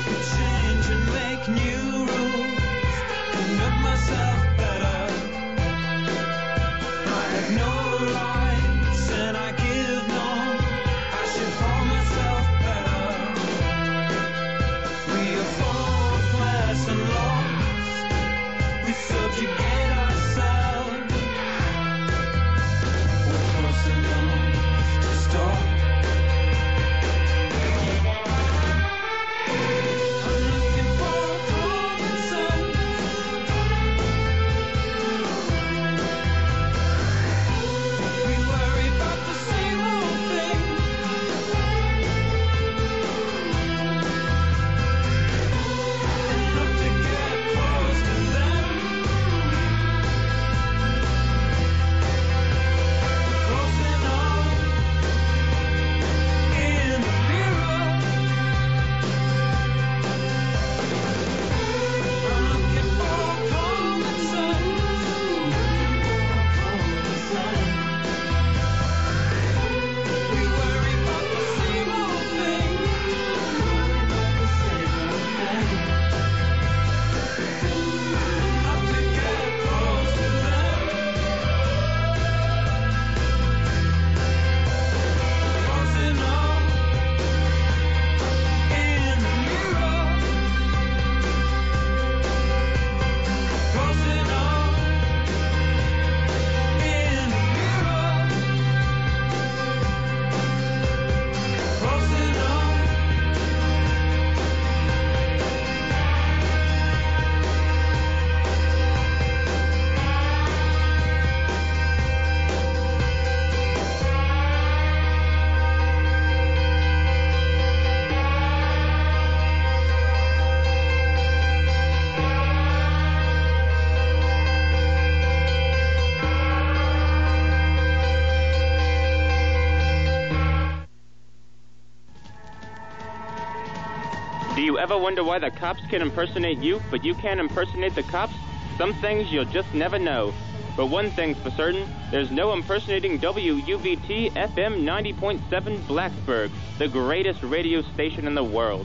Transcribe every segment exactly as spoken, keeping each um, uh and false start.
Do you ever wonder why the cops can impersonate you, but you can't impersonate the cops? Some things you'll just never know. But one thing's for certain, there's no impersonating W U V T F M ninety point seven Blacksburg, the greatest radio station in the world.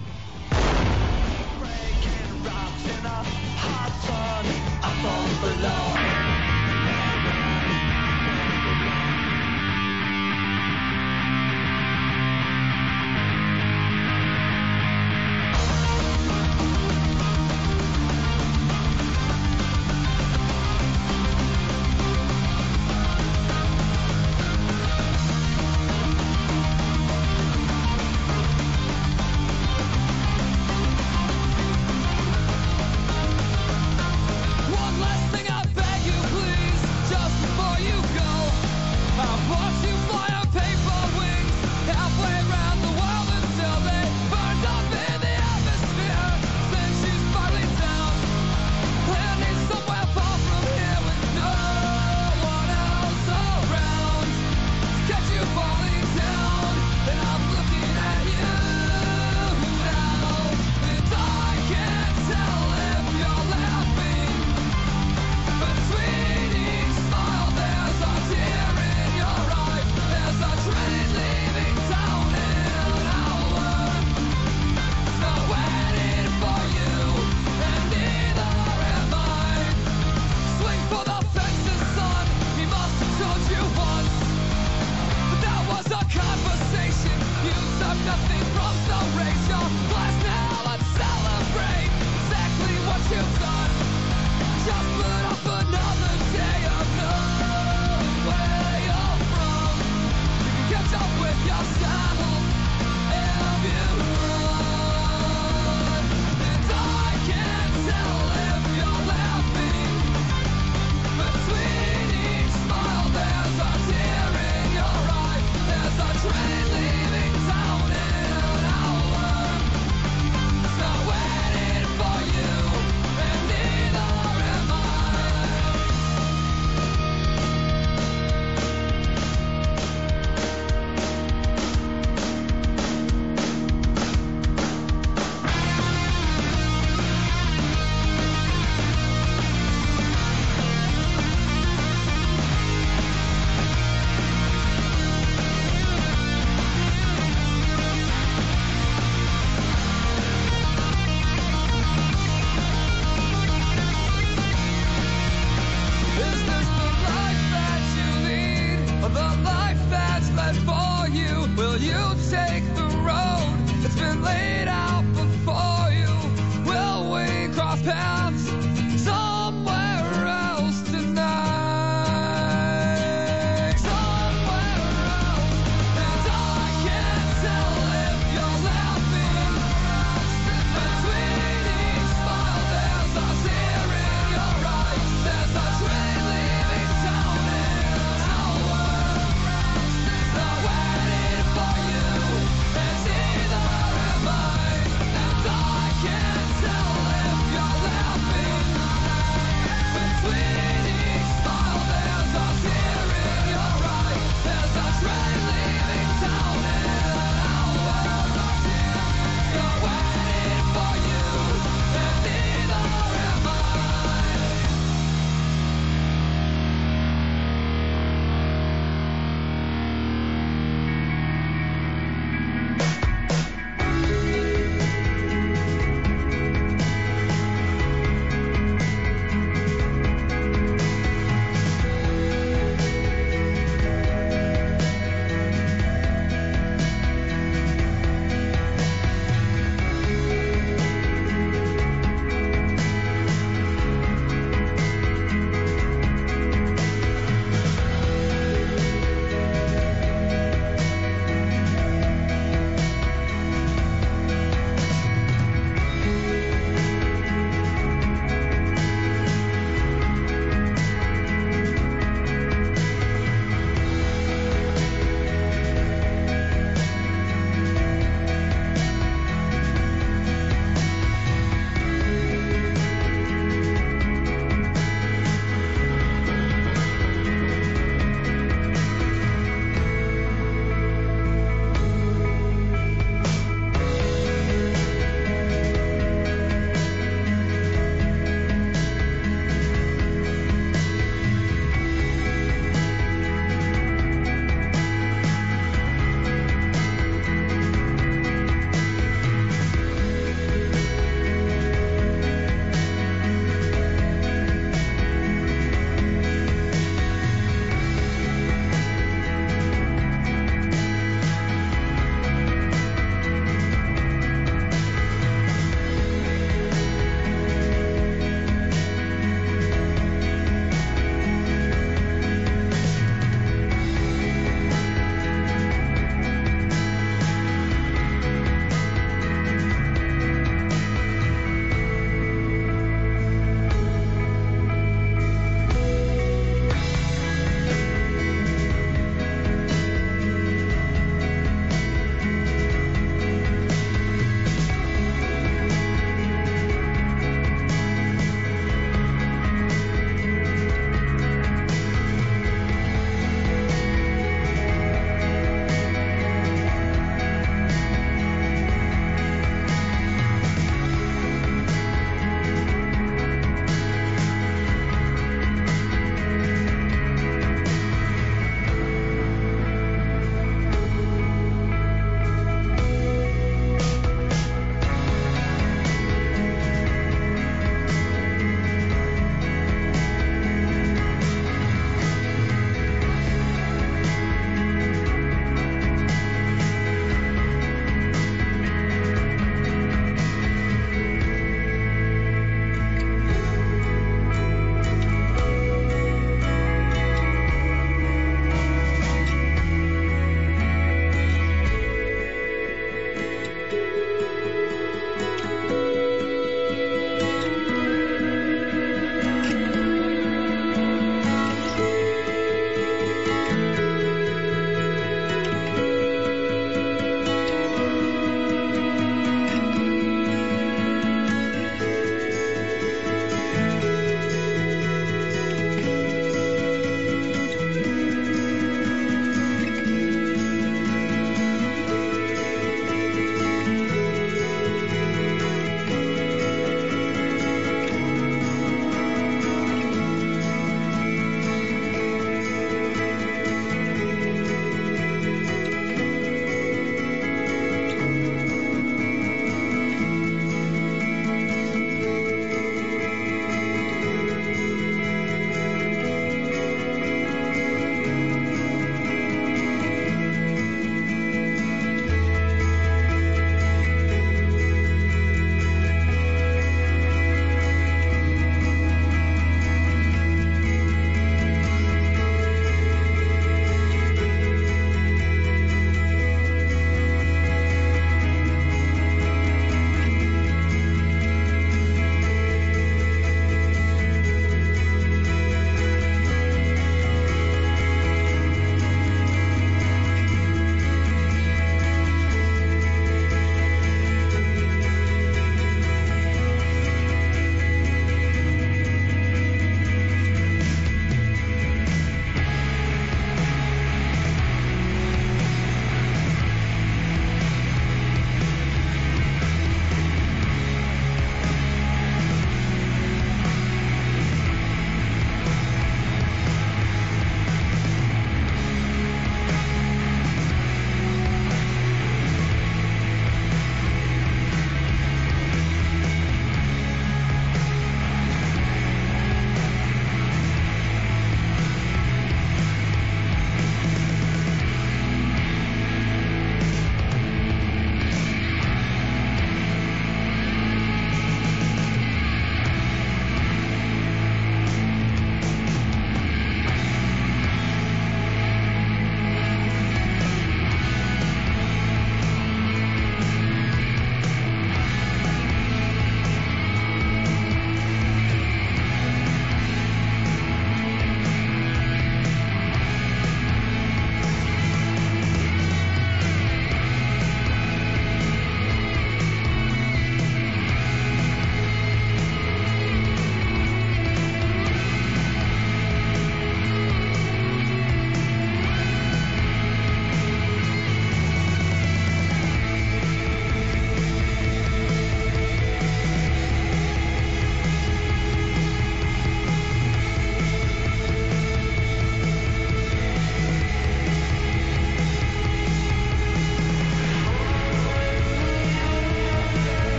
One last thing I beg you. take the road that's been laid out before you? Will we cross paths somewhere else tonight? Somewhere else, and I can't tell if you're laughing between each smile. There's a tear in your eyes. There's a train leaving town in an hour. They're waiting for you.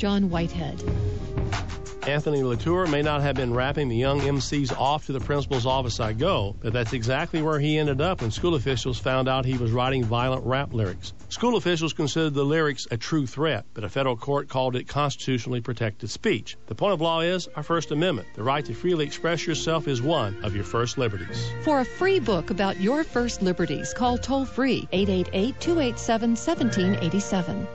John Whitehead. Anthony Latour may not have been rapping the young M Cs off to the principal's office I go, but that's exactly where he ended up when school officials found out he was writing violent rap lyrics. School officials considered the lyrics a true threat, but a federal court called it constitutionally protected speech. The point of law is our First Amendment. The right to freely express yourself is one of your first liberties. For a free book about your first liberties, call toll-free eight eight eight, two eight seven, one seven eight seven.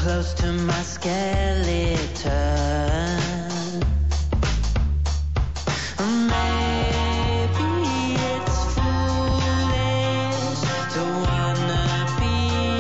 close to my skeleton. Maybe it's foolish to wanna be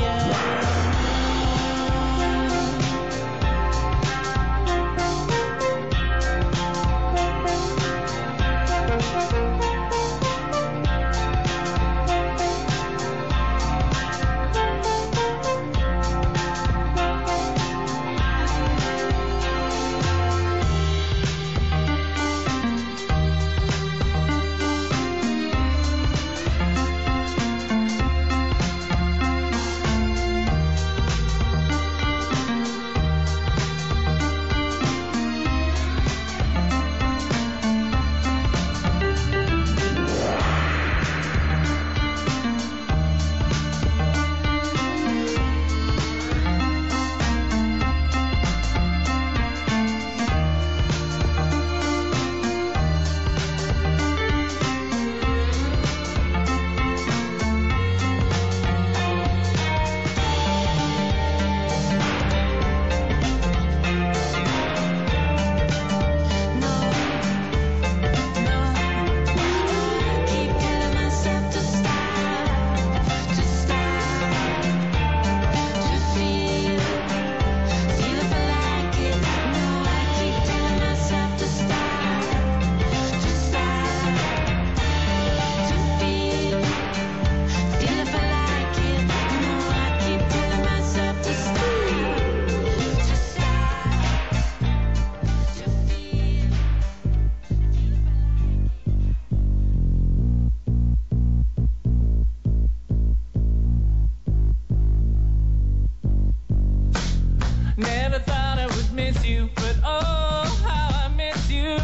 Never thought I would miss you, but oh, how I miss you.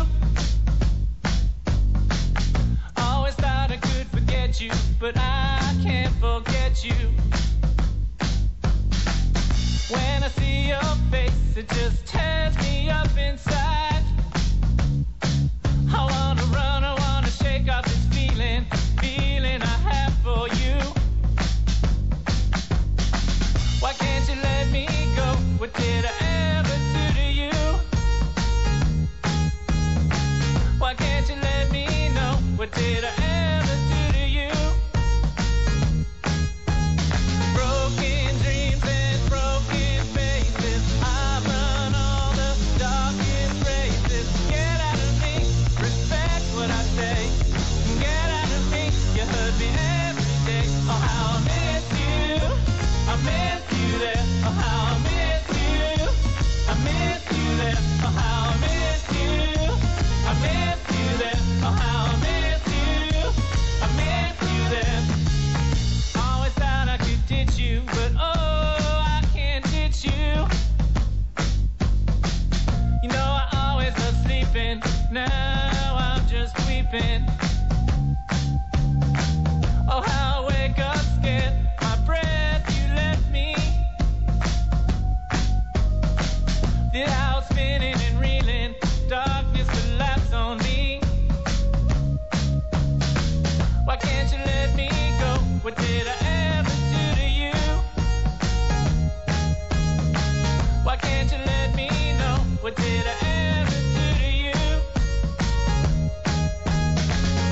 Always thought I could forget you, but I can't forget you. When I see your face, it just tears me up inside. I wanna run, I wanna shake off this feeling, feeling I have for you. Why can't you let me go? What did I ever do to you? Why can't you let me know? What did I ever do to you? Broken dreams and broken faces, I run all the darkest races. Get out of me, respect what I say. Get out of me, you hurt me every day. Oh, how I miss you, I miss you there. Oh, how I miss you, I miss you there. Oh, how I miss you, I miss you there. Oh, how I miss you, I miss you there. Always thought I could ditch you, but oh, I can't ditch you. You know I always love sleeping, now I'm just weeping. Oh, how I wake up scared, my breath you left me. The house spinning and reeling, darkness collapse on me. Why can't you let me go? What did I ever do to you? Why can't you let me know? What did I ever do to you?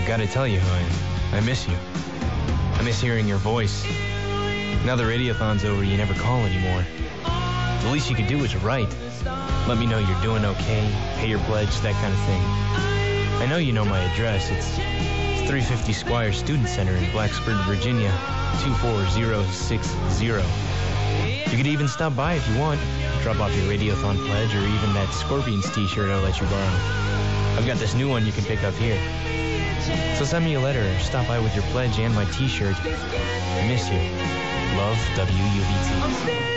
I've got to tell you, I, I miss you. I miss hearing your voice. Now the radiothon's over, you never call anymore. The least you could do is write. Let me know you're doing okay, pay your pledge, that kind of thing. I know you know my address. It's three fifty Squire Student Center in Blacksburg, Virginia, two four zero six zero. You could even stop by if you want. Drop off your Radiothon pledge or even that Scorpions t-shirt I'll let you borrow. I've got this new one you can pick up here. So send me a letter or stop by with your pledge and my t-shirt. I miss you. Love, W U V T.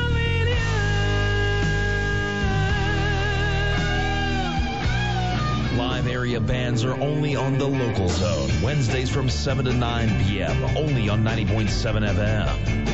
Live area bands are only on the local zone. Wednesdays from seven to nine p.m. Only on ninety point seven F M.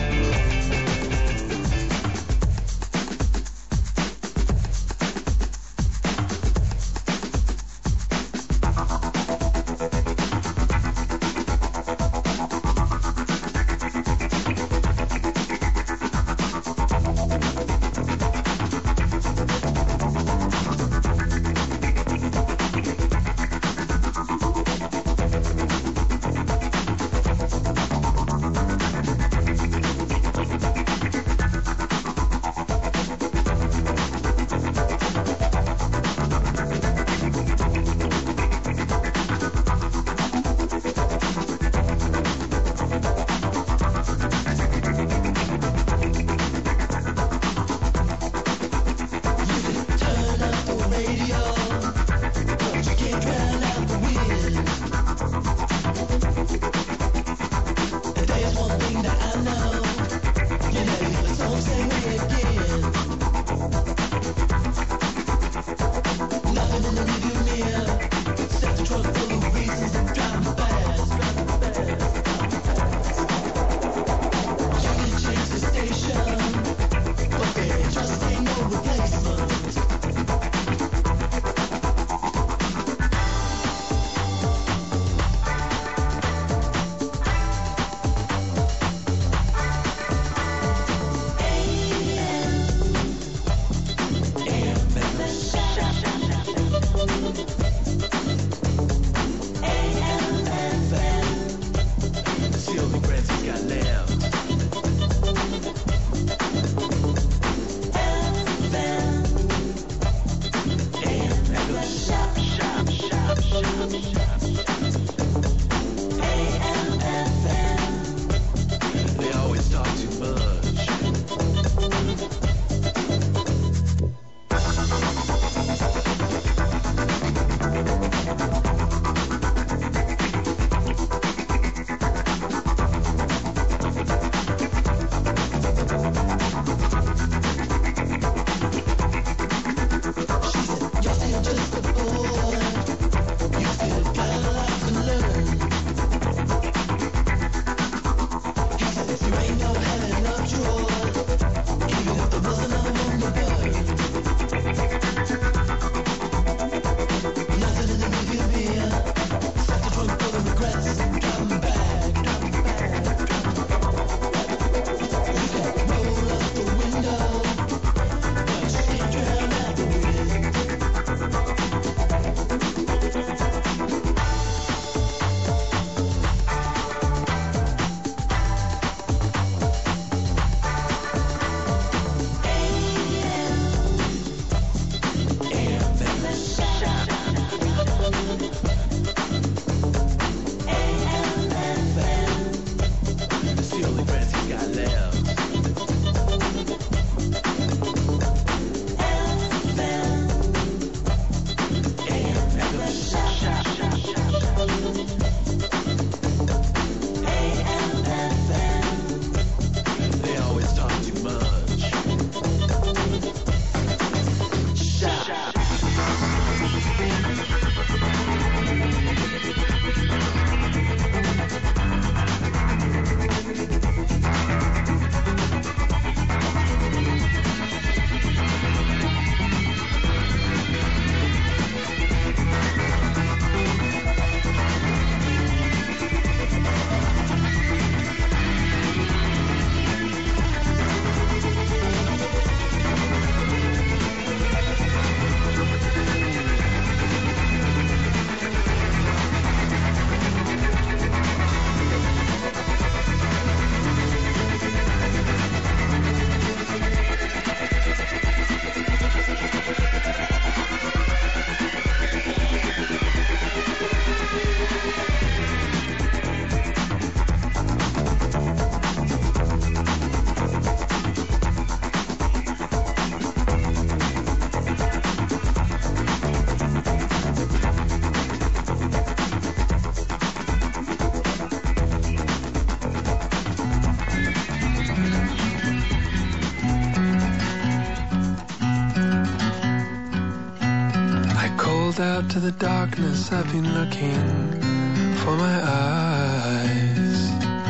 called out to the darkness, I've been looking for my eyes.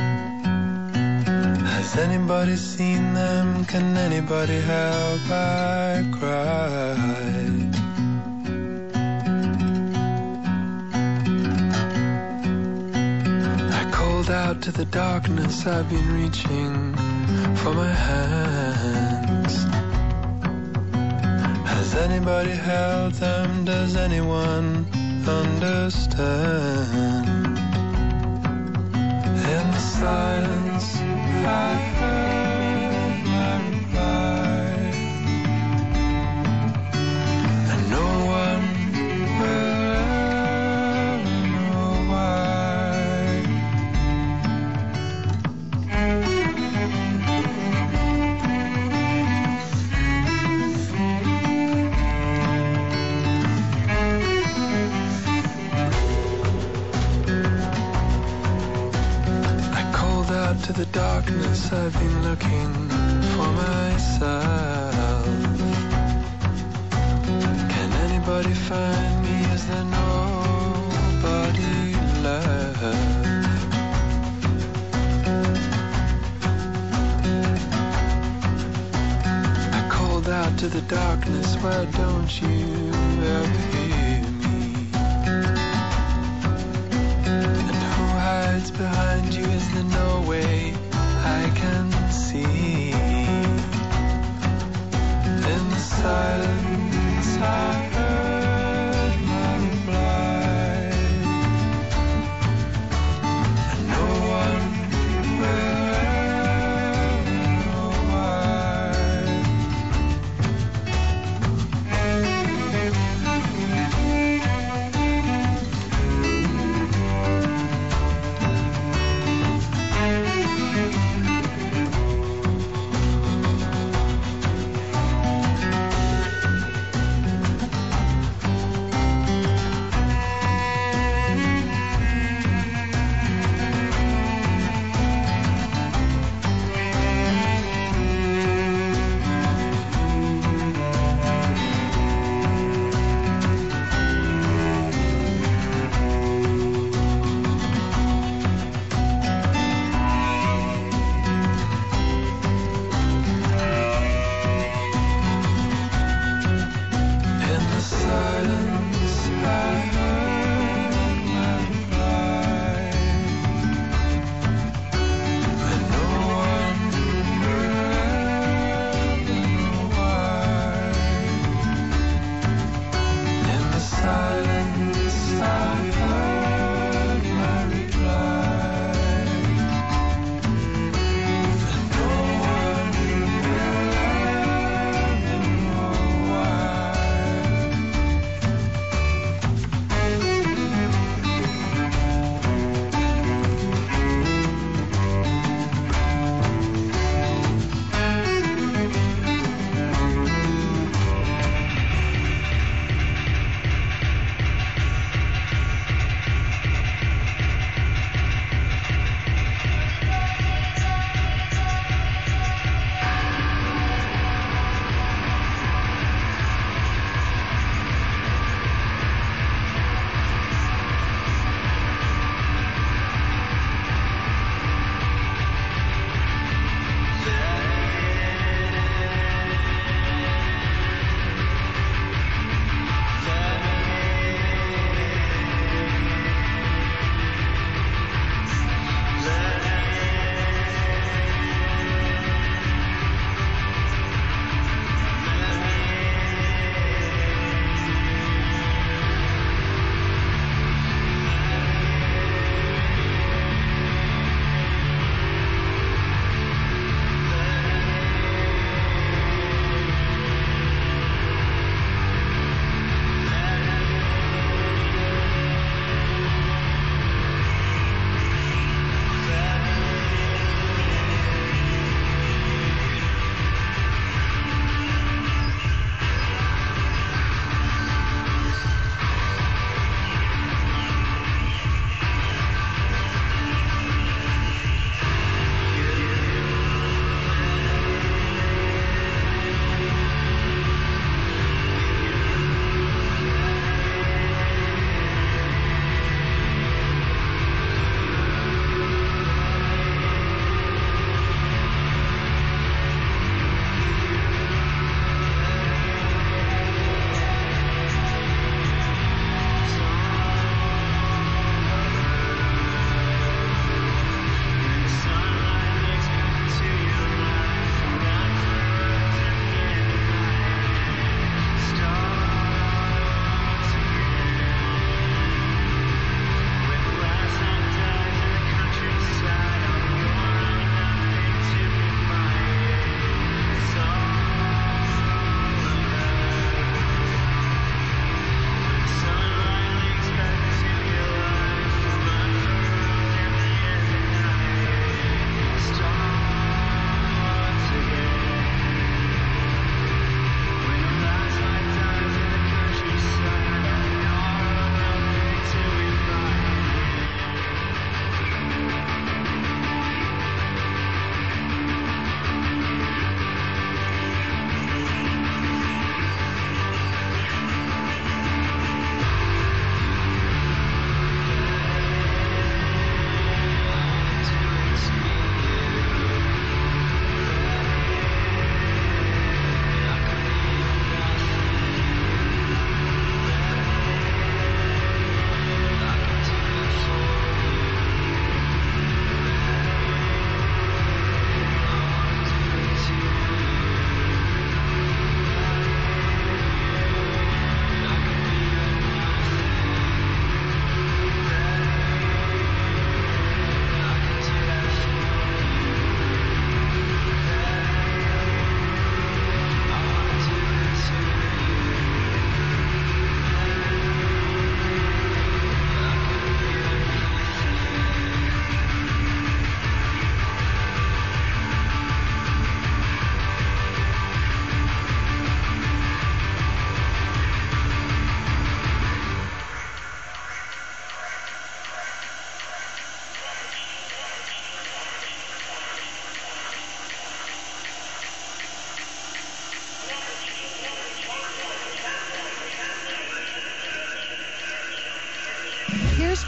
Has anybody seen them? Can anybody help? I cried. I called out to the darkness, I've been reaching for my hands. Has anybody held them? Does anyone understand? In the silence, I heard my reply, and no one will ever know why. To the darkness, I've been looking for myself. Can anybody find me? Is there nobody left? I called out to the darkness, why don't you ever hear me? And who hides behind you? Is there no way I can see? In the silence I heard my reply, and no one will ever know why.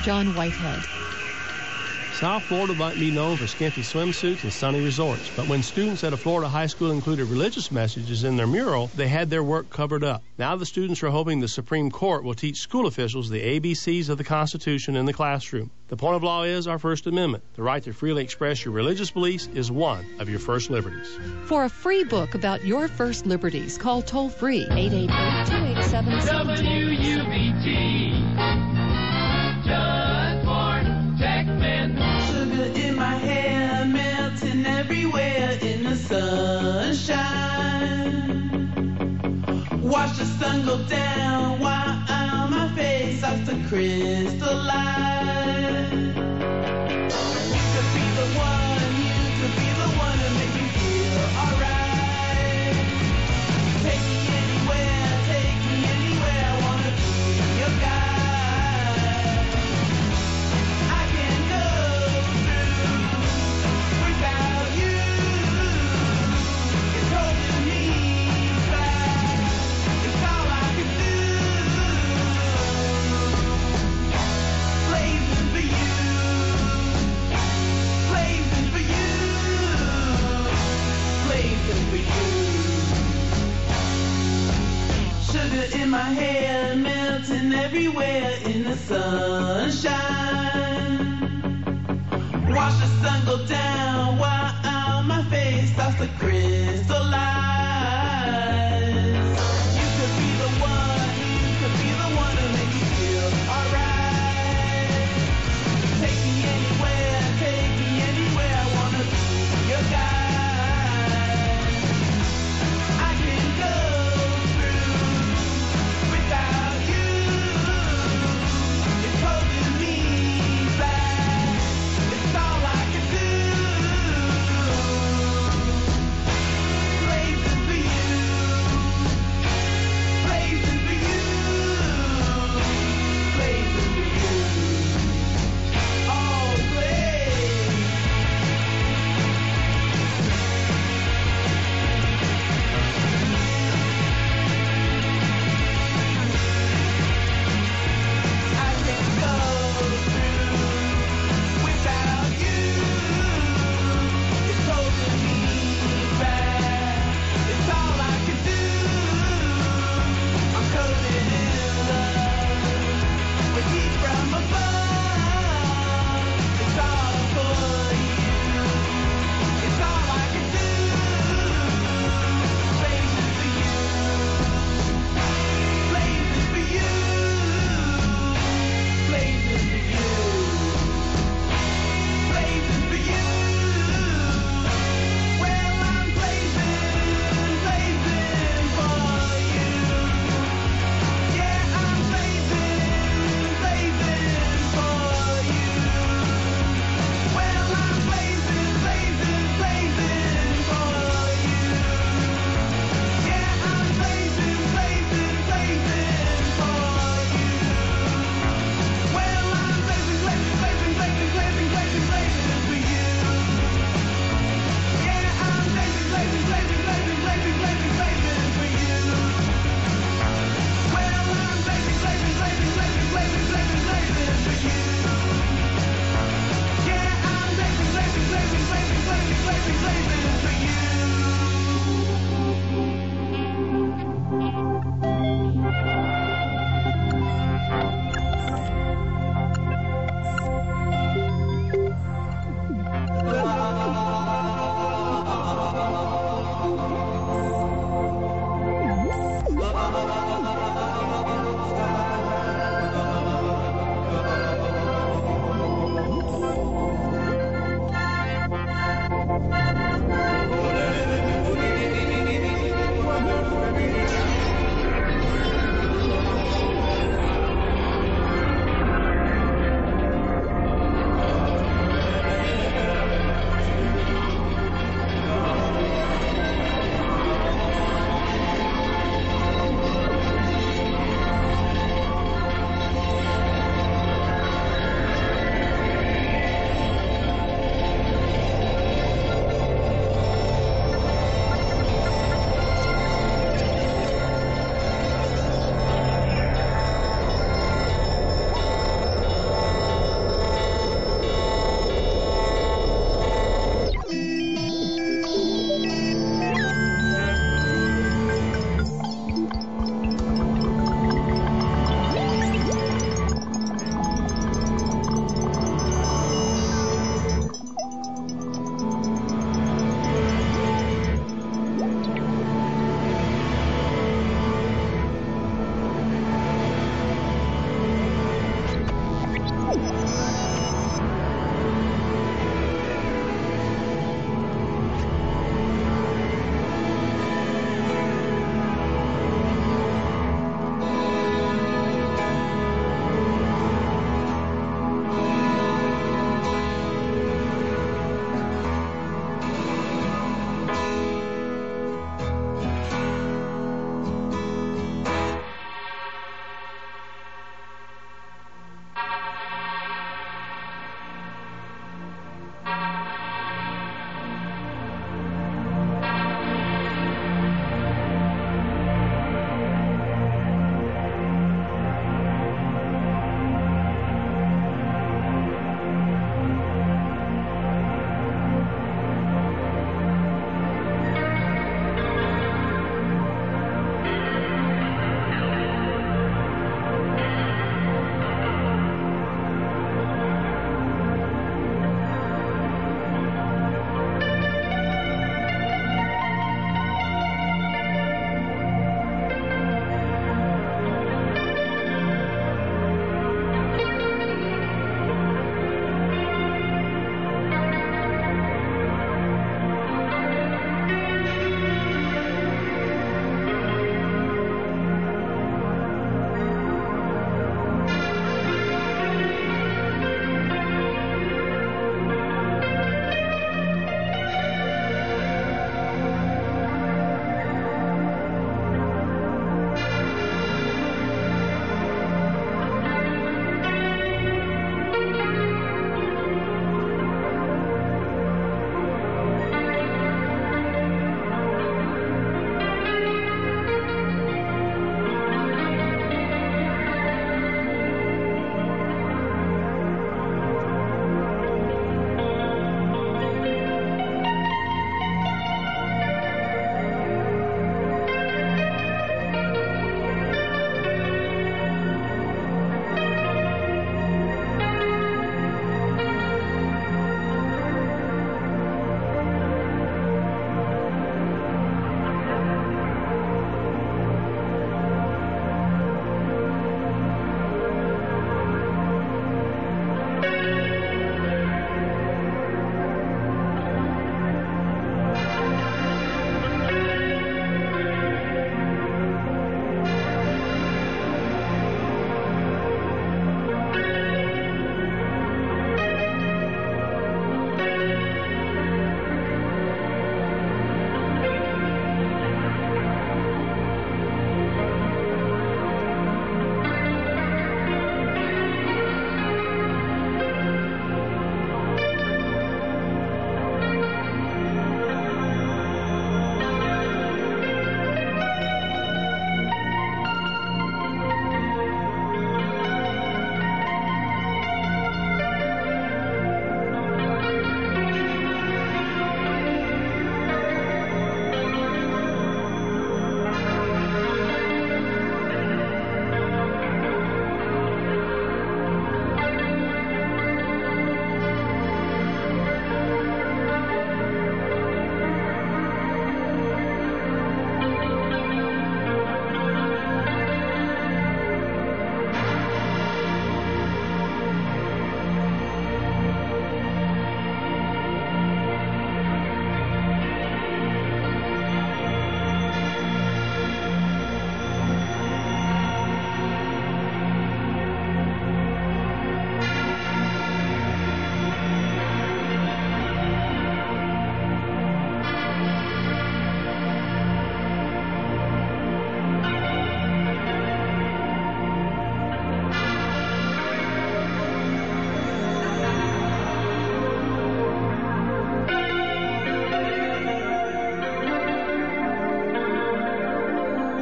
John Whitehead. South Florida might be known for skimpy swimsuits and sunny resorts, but when students at a Florida high school included religious messages in their mural, they had their work covered up. Now the students are hoping the Supreme Court will teach school officials the A B Cs of the Constitution in the classroom. The point of law is our First Amendment. The right to freely express your religious beliefs is one of your first liberties. For a free book about your first liberties, call toll-free eight eight eight, two eight seven, seven W U V T. Just born tech men. Sugar in my hair, melting everywhere in the sunshine. Watch the sun go down while my face starts to crystallize. You could be the one, you could be the one to make me feel alright. Take me anywhere, take me anywhere, I wanna be your guide. I can't go through without you. It's holding me back. It's all I can do. Blazing for you. Blazing for you. Blazing for you. Sugar in my hair, melting everywhere in the sunshine. Watch the sun go down while my face starts to crystallize. You could be the one, you could be the one to make me feel alright. Take me anywhere, take me anywhere, I wanna be your guide. I can go through without you. It's holding me back. It's all I can do. Blazing for you. Blazing for you. Blazing for you. Oh, blaze. I can't go through without you. It's holding me back. It's all I can do. I'm coated in love with heat from above. It's all for you. It's all I can do. Blazing for you. Blazing for you. Blazing for you. Blazing for you. Well, I'm blazing, blazing for you. Yeah, I'm blazing, blazing for you. Well, I'm blazing, blazing, blazing for you. Yeah, I'm blazing, blazing, blazing for you. Well, I'm blazing, blazing, blazing, blazing, blazing, blazing, blazing for you. Yeah, I'm blazing, blazing, blazing, blazing, blazing, blazing, blazing for you. Well, I'm blazing, blazing, blazing, blazing, blazing, blazing, blazing for you. Yeah, I'm blazing, blazing, blazing, blazing, blazing, blazing, blazing for you.